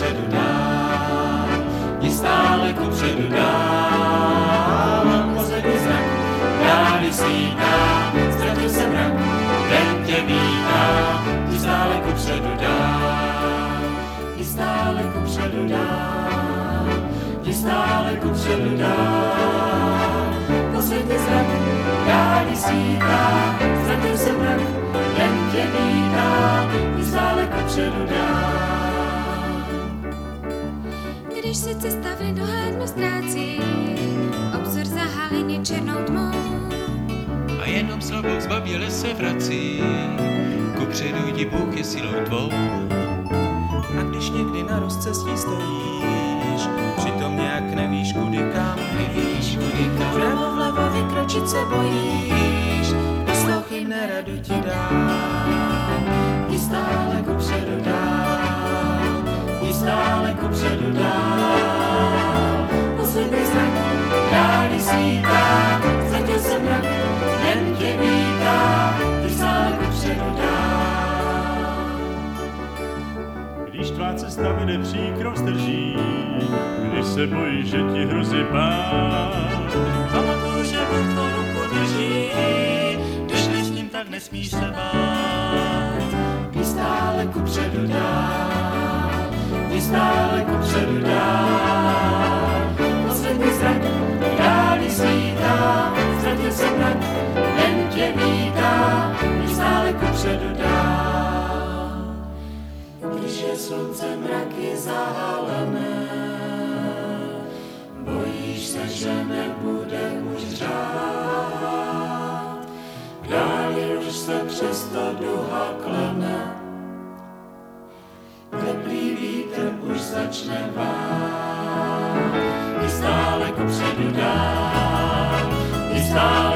kupředu dál, jdi stále kupředu dál. Poslední zrak, dáli svítá, ztratil se mrak, den tě vítá, jdi stále kupředu dál, jdi stále kupředu dál, jdi stále kupředu dál. Poslední zrak, dáli svítá, ztratil se mrak, den tě vítá, jdi stále kupředu dál. Když se cesta v nedohlednu ztrácí, obzor zaháleně černou tmou. A jenom slabouk zbaběle se vrací, kupředu jdi, Bůh je silou tvou. A když někdy na rozcestí stojíš, přitom nějak nevíš kudy kam, vlevo vlevo vykročit se bojíš, poslouchej mne, radu ti dám. Jdi stále kupředu dál, jdi stále kupředu dál. Poslední zrak, dáli svítá, ztratil se mrak, den tě vítá, jdi stále kupředu dál. Když tvá cesta vede příkrou strží, když se bojíš, že ti hrozí pád. Pamatuj, že Bůh tvou ruku drží, když jsi s ním, tak nesmíš se bát. Jdi stále kupředu dál, jdi stále kupředu dál. Poslední zrak, dáli svítá, ztratil se mrak, den tě vítá, jdi stále kupředu dál. Když je slunce, mraky zahalené, bojíš se, že nebude už řád. V dáli už se přesto duha klene, teplý vítr už začne vát. Jdi stále kupředu dál, jdi stále